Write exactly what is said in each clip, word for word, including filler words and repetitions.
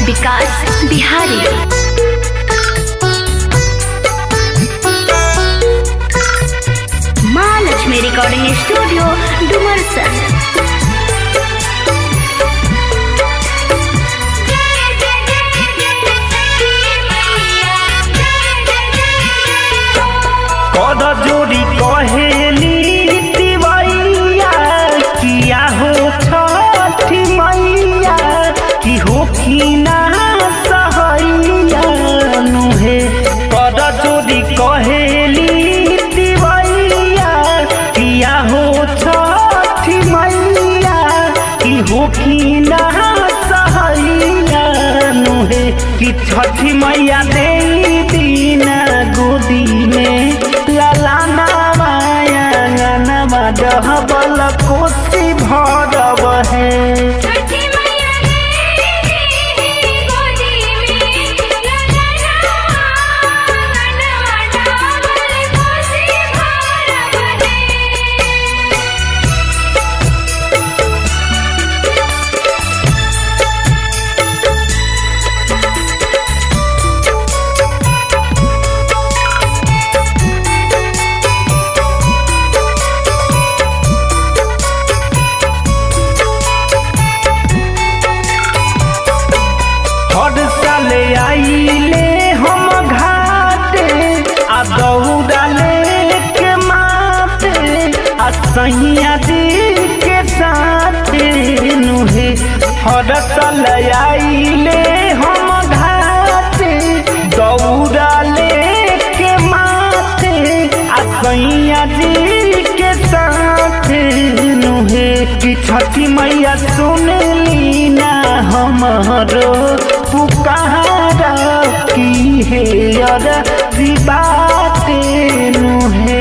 विकास बिहारी। माँ Lakshmi recording studio Dumarsan. कर जोड़ी कहेली तिवैया किया हो छठी मैया कि हो कि ना सहैया नुहे। कर जोड़ी कहेली तिवैया किया हो छठी मैया कि हो कि ना सहैया नुहे। कि छठी मैया दे दीना गोदी में लालाना माया गाना डहबल कोसी भरब है। हर साल आइले हम घाटे आ दौड़ा लेके माथे आ सैया जी के साथे नुहे। हर साल आइले हम घाटे दौड़ा लेके माथे आ सैया जी के साथे नुहे। कि छठी मैया सुनली ना हमारो पुकारा की है यार बाते नुहे।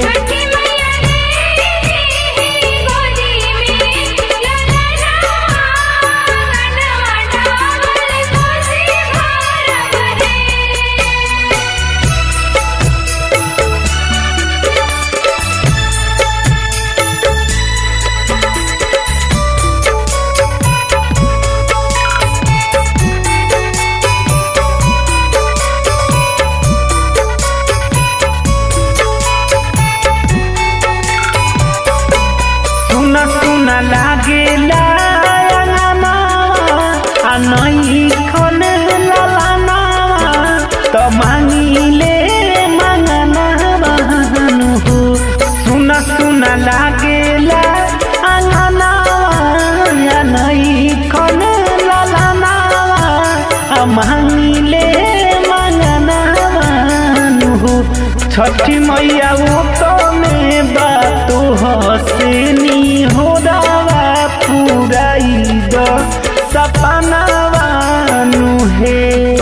सुना लागेला आ नहीं खन लालाना तो मांगिले मंगना बहनु हो। सुना सुना लागेला अंगना या नहीं खन लालाना आ मांगिले मंगना बहनु हो। छठी मैया वो तो में बातो हसनी हो दावा पूराई दो सपना नुहे।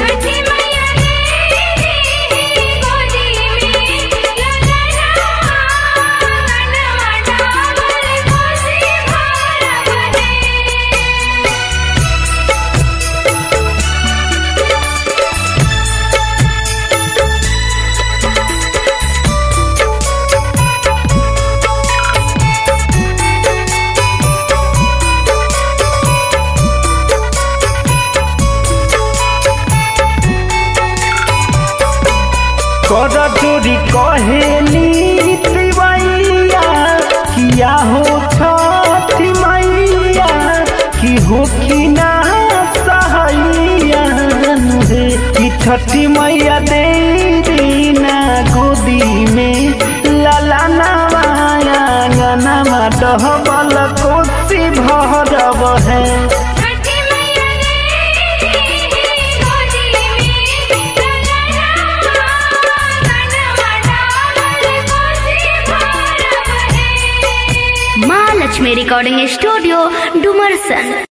कर जोड़ी कहेली तिवैया किया हो छठी मैया कि हो कि ना सहैया नुहे। कि छठी मैया दे दीना गोदी में लालाना माया गाना डहबल कोसी भरब है। माँ लक्ष्मी रिकॉर्डिंग स्टूडियो डुमरसन।